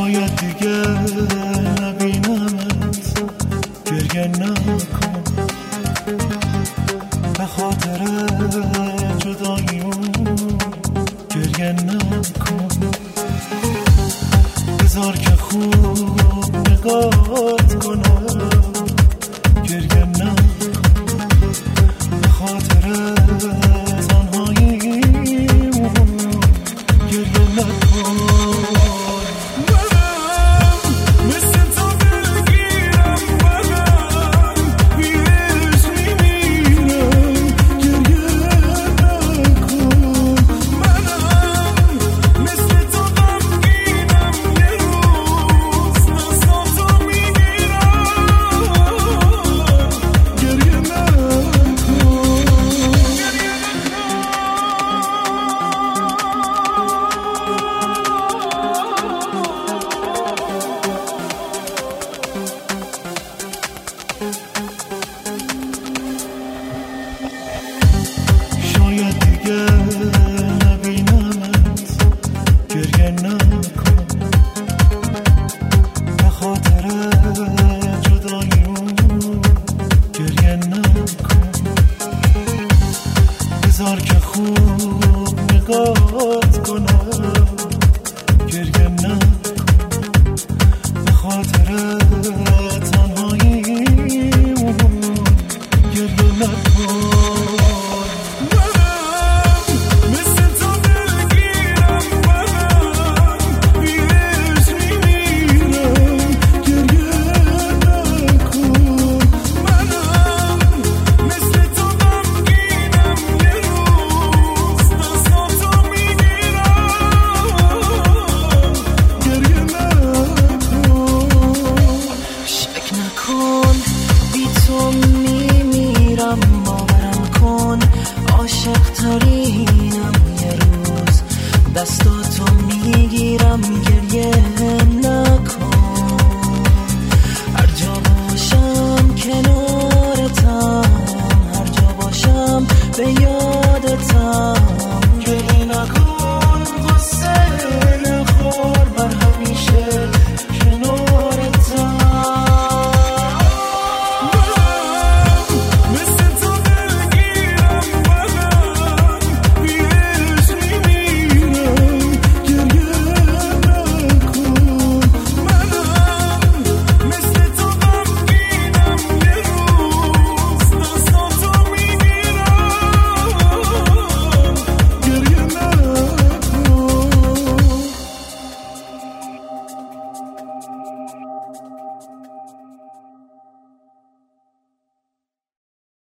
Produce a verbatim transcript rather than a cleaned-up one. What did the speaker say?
شاید دیگه نبینمت، گریه نکن به خاطر جداییمون، گریه نکن بذار که خوب نگات کنم، گریه نکن به خاطر تنهاییمون، گریه نکن. شاید دیگه نبینمت، گریه نکن به خاطر جداییمون، گریه نکن بذار که خوب نگات کنم، گریه نکن به خاطر تنهاییمون، گریه نکن. بی تو میمیرم، باورم کن عاشق ترینم، یه روز دستاتو میگیرم، گریه نکن هر جا باشم کنارتم، هر جا باشم به